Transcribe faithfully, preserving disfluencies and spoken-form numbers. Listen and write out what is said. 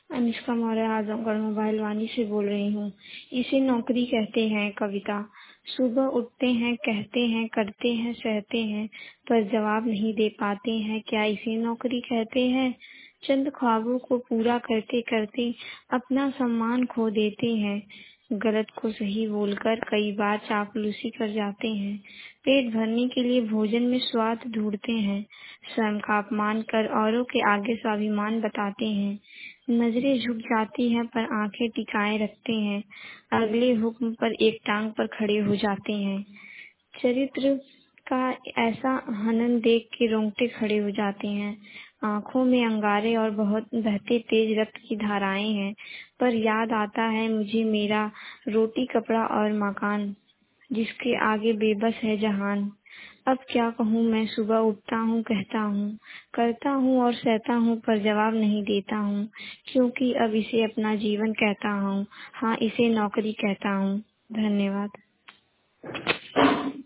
Anushka Maurya Azamgarh mobile Vani से बोल रही हूँ। इसे नौकरी कहते हैं कविता। सुबह उठते हैं, कहते हैं, करते हैं, सहते हैं, पर जवाब नहीं दे पाते हैं, क्या इसे नौकरी कहते हैं? चंद ख्वाबों को पूरा करते करते अपना सम्मान खो देते हैं। गलत को सही बोलकर कई बार चापलूसी कर जाते हैं। पेट भरने के लिए भोजन में स्वाद ढूंढते हैं। स्वयं का अपमान कर औरों के आगे स्वाभिमान बताते हैं। नजरें झुक जाती हैं पर आंखें टिकाए रखते हैं। अगले हुक्म पर एक टांग पर खड़े हो जाते हैं। चरित्र का ऐसा हनन देख के रोंगटे खड़े हो जाते हैं। आंखों में अंगारे और बहुत बहते तेज रक्त की धाराएं हैं, पर याद आता है मुझे मेरा रोटी कपड़ा और मकान, जिसके आगे बेबस है जहान। अब क्या कहूँ मैं, सुबह उठता हूँ, कहता हूँ, करता हूँ और सहता हूँ, पर जवाब नहीं देता हूँ, क्योंकि अब इसे अपना जीवन कहता हूँ। हाँ, इसे नौकरी कहता हूँ। धन्यवाद।